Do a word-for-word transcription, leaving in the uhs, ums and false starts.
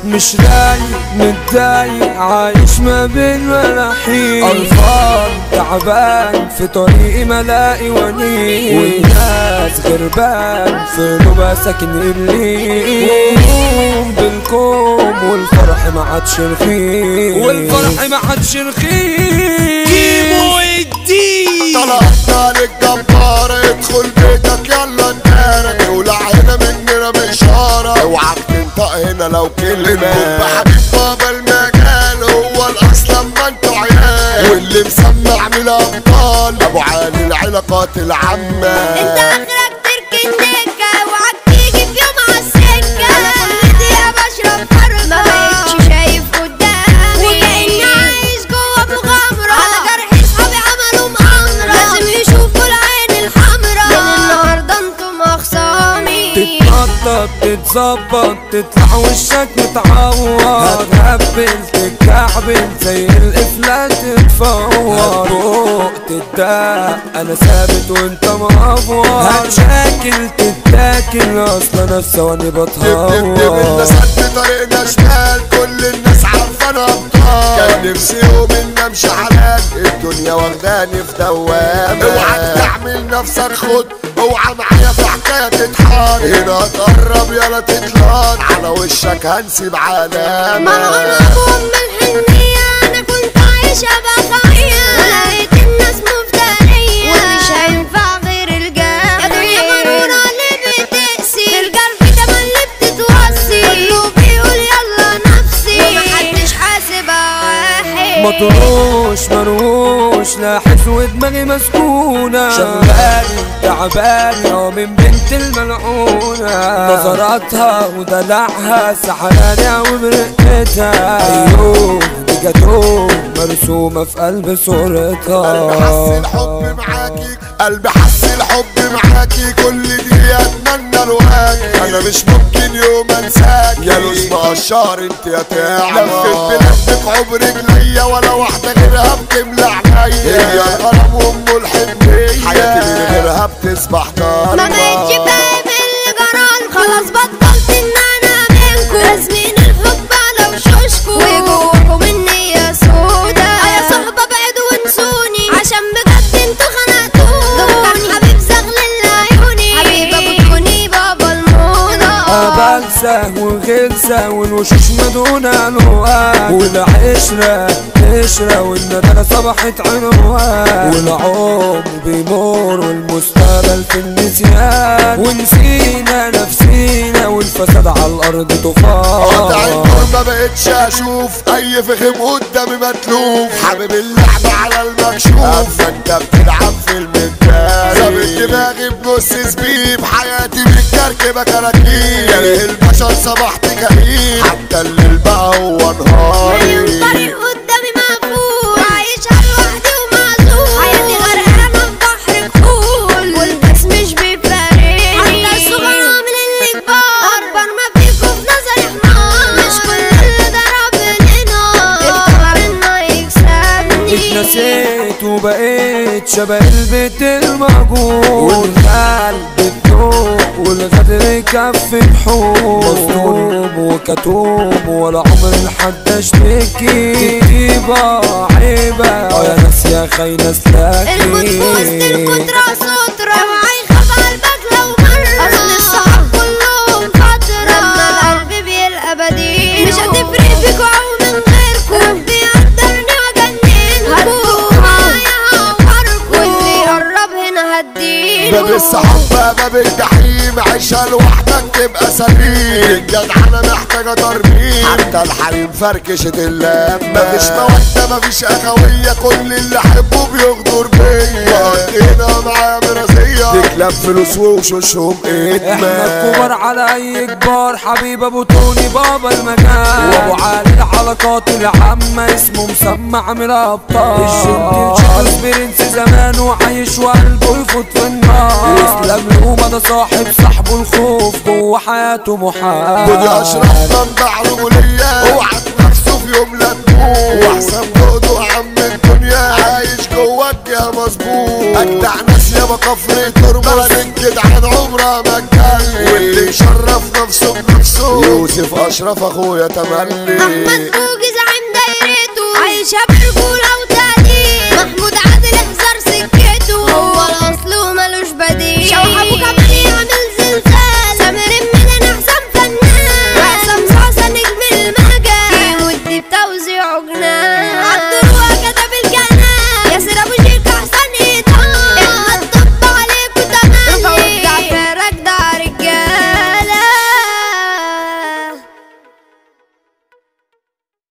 مش رايق متضايق عايش ما بين ملاحين، قرفان تعبان في طريقي ملاقي ونين، والناس غربان في نوبة ساكن إبليس، بالكوم والفرح ما عادش رخيص، والفرح ما عادش رخيص. كيمو الدين طلعنا للجبار ادخل بيتك يلا نتارك، ولع هنا مننا بإشارة اوعك تنطق هنا لو كلمة. حبيب بابا المجال هو الأصل لما انتوا عيال، واللي مسمع من الأبطال أبو علي العلاقات العامة. انت اخرك تركن دكة اوعك تيجي في يوم عالسكة، انا كل دقيقة بشرب فرقة ما بقتش شايف قدامي، وكأني عايش جوا مغامرة على جرح صحابي عملوا مؤامرة، لازم يشوفوا العين الحمرا من النهاردة انتم اخصامي. تتنطط تتظبط تطلع وشك متعور، هتهبل تتكعبل زي القفلة تتفور، هتفوق تتداق انا ثابت وانت مقفور، هتشاكل تتاكل اصلا انا في ثواني بتهور. الناس قد طريقنا شمال كل الناس عارفانا ابطال، كان نفسي يوم ان امشي حلال الدنيا واخداني في دوامة. اوعى تعمل نفسك خد اوعى معايا في حكاية تتحط، هنا تقرب يلا تتلان على وشك هنسيب علامة. مرعون ابو ام الحنية انا كنت عايشة بخاية، ولقيت الناس مفترية ومش هينفع غير الجامع. يا دنيا مرورة اللي بتقسي القلب ده اللي بتتوصي، كله بيقول يلا نفسي ومحدش حاسب واحد. مطروش مروش لاحس ودماغي مسكونة، شغالي تعباني ومن بنت الملعونة، نظراتها ودلعها سحرانة وبرقتها، ايوه دي جاتوه مرسومة في قلب صورتها. قلبي حس الحب معاكي قلبي حس الحب معاكي كل دي اتمنى الواجي، انا مش ممكن يوم انساك يا لوز مقشار انت يا تعمى. لفت بلفك عمر رجليا ولا واحدة غيرها بتملى عينيا، هي الغرام وام الحنية حياتي من غيرها بتصبح ضلمة. ما بقتش فاهم اللي جرالكوا خلاص بطلت ان انا منكوا، راسمين الحب على وشوشكوا وجواكوا النية سودا. يا صحبة بعدوا وانسوني عشان بجد انتوا خنقتوني، دول حبيب زغلل عيوني حبيب ابو توني بابا الموضة. بلسة وغلسة والوشوش مدونة الوان، والعشرة قشرة والندالة صبحت عنوان، والعمر بيمر والمستقبل في النسيان، ونسينا نفسينا والفساد على الارض طوفان. قطع النور ما بقتش اشوف اي فخم قدامي متلوف، حابب اللعب على المكشوف اما انت بتلعب في المجال، ظابط دماغي بنص سبيب حياتي متكركبه كراكيب، كاره البشر صبحت كئيب حتى الليل بقى هو نهاري. الطريق قدامي مقفول عايشة لوحدي ومعزول، حياتي غرقانة في بحر كحول والناس مش بيفارقني، حتى الصغار عامل اللي كبار، أكبر ما فيكوا في نظري حمار، مش كل اللي ضرب لنا افتكر إنه يكسبني. اتنسيت وبقيت شبه البيت المهجور، والخال بالذوق والغدر كف الحور، مظلوم وكتوم ولا عمر لحد اشتكي، كتيبة عيبة اه يا ناس يا خاينة سلاكي. الموت في وسط الكترة سترة اوعى يخاف قلبك لو مرة، اصل الصحاب كلهم فترة لما القلب بيلقى بديل، مش هتفرق فيكوا او من غيركوا، ربي يقدرني واجننكوا، هتفوقوا معايا هعوركوا، واللي يقرب هنا هديله. باب الصحاب باب الجحيم عيشها لوحدك تبقى سليم، الجدعنة محتاجة ترميم حتى الحريم فركشت اللام، مفيش مودة مفيش أخوية كل اللي أحبه بيغدر بيا، وقضينا معايا مراسية تكلب فلوس ووشوشهم إدمان. احنا الكبار على اي كبار حبيب ابو توني بابا المجال، وابو علي العلاقات العامة اسمه مسمع من الابطال، الجنتل شخص برنس زمان وعايش وقلبه يفوت في النار، واسلام لقومة ده صاحب صاحبه الخوف جوه حياته محال. ودي اشرف منبع رجولية اوعى نفسه في يوم لا تموت، واحسن جهده عم الدنيا عايش جواك يا مظبوط، اجدع ناس يابا كفر ترمس من جدعان عمرها ما كان تملي واللي مشرف نفسه بنفسه يوسف اشرف اخويا تملي. احمد بوجي زعيم دايرته عايشة برجولة